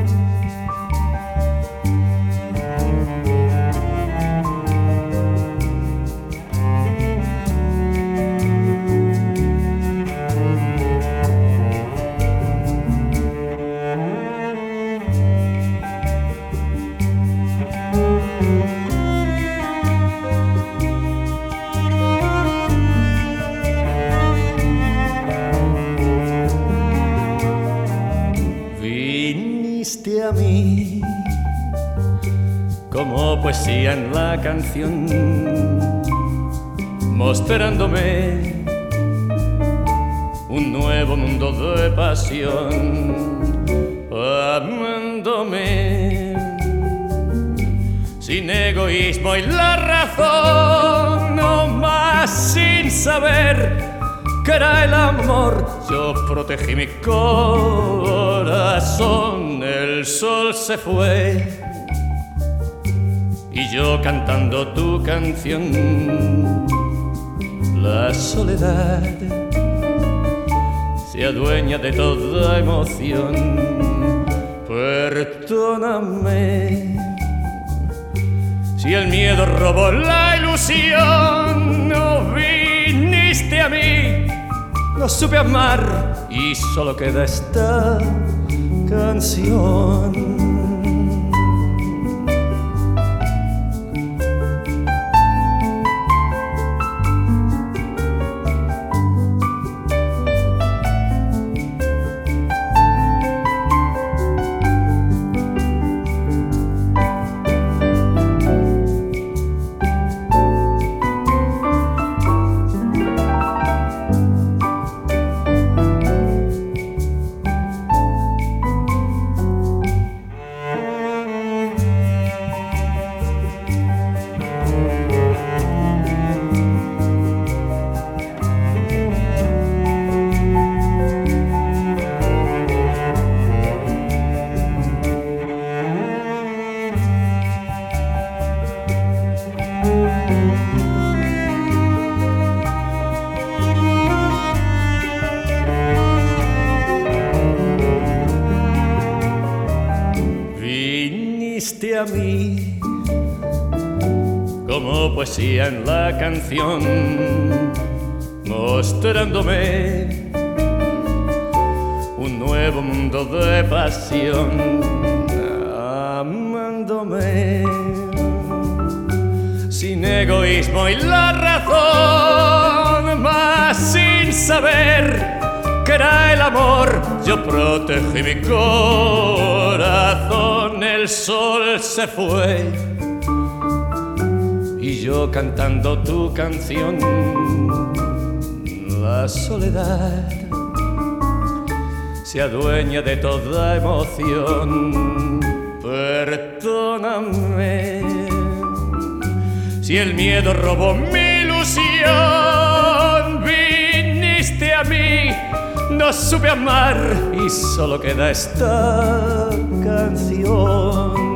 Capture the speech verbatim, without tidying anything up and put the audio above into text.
Viniste a mí como poesía en la canción, mostrándome un nuevo mundo de pasión, amándome sin egoísmo y la razón, no más sin saber que era el amor. Yo protegí mi corazón, el sol se fue y yo cantando tu canción. La soledad se adueña de toda emoción. Perdóname si el miedo robó la ilusión. No viniste a mí, no supe amar y solo queda esta canción. Viniste a mí como poesía en la canción, mostrándome un nuevo mundo de pasión, amándome sin egoísmo y la razón, mas sin saber que era el amor. Yo protegí mi corazón, el sol se fue y yo cantando tu canción. La soledad se adueña de toda emoción. Perdóname si el miedo robó mi ilusión. Viniste a mí, no supe amar y solo queda esta canción.